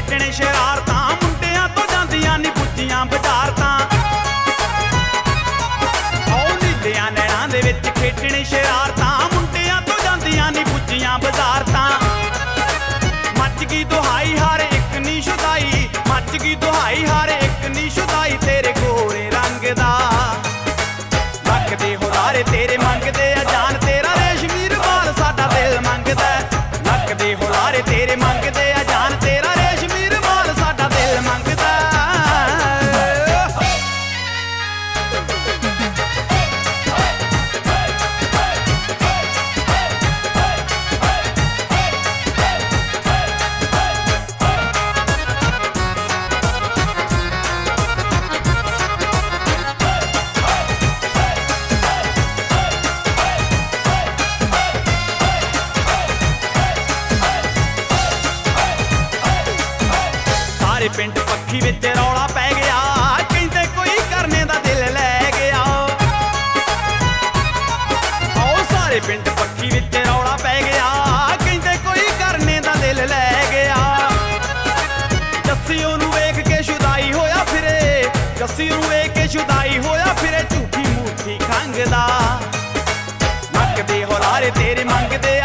ਖੇਡਣੇ ਸ਼ਰਾਰਤਾਂ, ਮੁੰਡਿਆਂ ਤੋਂ ਜਾਂਦੀਆਂ ਨੀ ਪੁੱਜੀਆਂ ਬਜ਼ਾਰਤਾਂ। ਉਹ ਨੀਲਿਆਂ ਨੈਣਾਂ ਦੇ ਵਿੱਚ ਖੇਡਣੇ ਸ਼ਰਾਰਤਾਂ, ਮੁੰਡਿਆਂ ਤੋਂ ਜਾਂਦੀਆਂ ਨੀ ਪੁੱਜੀਆਂ ਬਜ਼ਾਰਤਾਂ। ਮੱਚ ਗਈ ਦੁਹਾਈ ਹਰ ਇੱਕ ਨੀ ਸ਼ੁਦਾਈ, ਮੱਚ ਗਈ ਦੁਹਾਈ ਹਰ ਇੱਕ ਨੀ ਸ਼ੁਦਾਈ ਤੇਰੇ ਗੋਰੇ ਰੰਗ ਦਾ। ਨੱਕ ਦੇ ਹੁਲਾਰੇ ਤੇਰੇ ਮੰਗਦੇ ਆ ਜਾਨ, ਤੇਰਾ ਰੇਸ਼ਮੀ ਰੁਮਾਲ ਸਾਡਾ ਦਿਲ ਮੰਗਦਾ। ਨੱਕ ਦੇ ਹੁਲਾਰੇ ਤੇਰੇ ਮੰਗਦੇ ਆ ਜਾਨ, ਤੇਰਾ ਰੇਸ਼ਮੀ ਰੁਮਾਲ ਸਾਡਾ ਦਿਲ ਮੰਗਦਾ। ਸਾਰੇ ਪਿੰਡ ਪੱਖੀ ਵਿੱਚ ਰੌਲਾ ਪੈ ਗਿਆ, ਕਹਿੰਦੇ ਕੋਈ ਕਰਨੇ ਦਾ ਦਿਲ ਲੈ ਗਿਆ। ਆਓ ਸਾਰੇ ਪਿੰਡ ਪੱਖੀ ਵਿੱਚ ਰੌਲਾ ਪੈ ਗਿਆ, ਕਹਿੰਦੇ ਕੋਈ ਕਰਨੇ ਦਾ ਦਿਲ ਲੈ ਗਿਆ। ਜੱਸੀ ਉਹਨੂੰ ਵੇਖ ਕੇ ਸ਼ੁਦਾਈ ਹੋਇਆ ਫਿਰੇ, ਜੱਸੀ ਉਹਨੂੰ ਵੇਖ ਕੇ ਸ਼ੁਦਾਈ ਹੋਇਆ ਫਿਰੇ, ਝੂਠੀ ਮੂਠੀ ਖੰਘਦਾ। ਨੱਕ ਦੇ ਹੁਲਾਰੇ ਤੇਰੇ ਮੰਗਦੇ